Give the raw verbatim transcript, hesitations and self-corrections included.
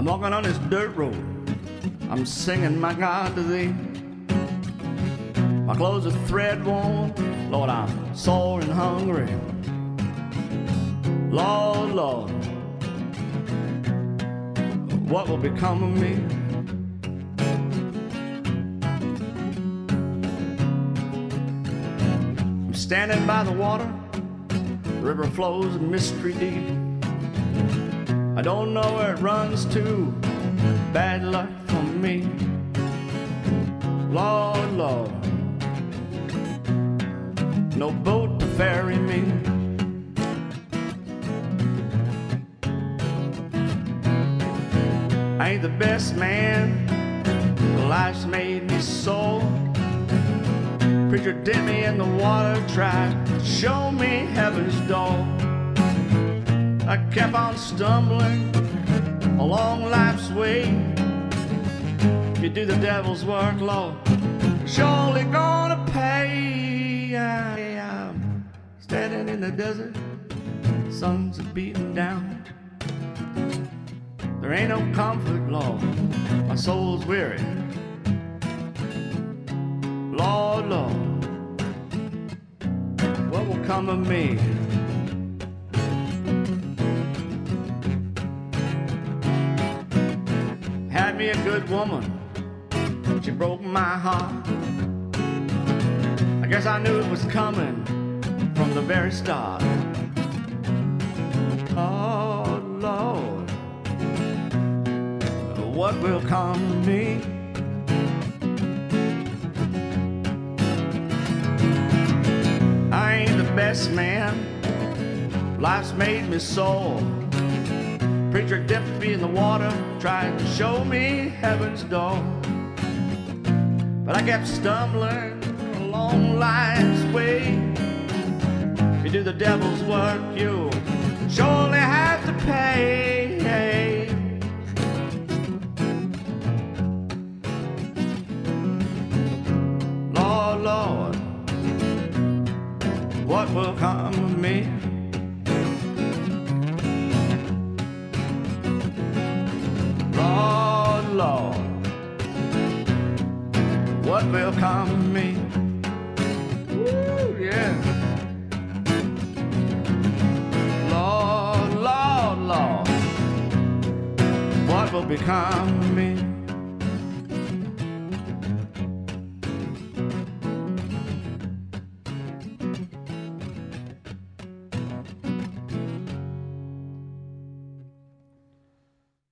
I'm walking on this dirt road, I'm singing my God to thee. My clothes are thread worn, Lord, I'm sore and hungry. Lord, Lord, what will become of me? I'm standing by the water, the river flows mystery deep. I don't know where it runs to, bad luck for me. Lord, Lord, no boat to ferry me. I ain't the best man, life's made me so. Preacher dipped me in the water, tried to show me heaven's door. I kept on stumbling along life's way. If you do the devil's work, Lord, surely gonna pay. I'm standing in the desert, sun's beating down. There ain't no comfort, Lord, my soul's weary. Lord, Lord, what will come of me? Had me a good woman, she broke my heart. I guess I knew it was coming from the very start. Oh, Lord, what will come to me? I ain't the best man, life's made me sore. Preacher dipped me in the water, tried to show me heaven's door. But I kept stumbling along life's way. If you do the devil's work, you'll surely have to pay. Lord, Lord, what will come of me? Lord, Lord, what will come of me? Woo, yeah. Lord, Lord, Lord, what will become of me?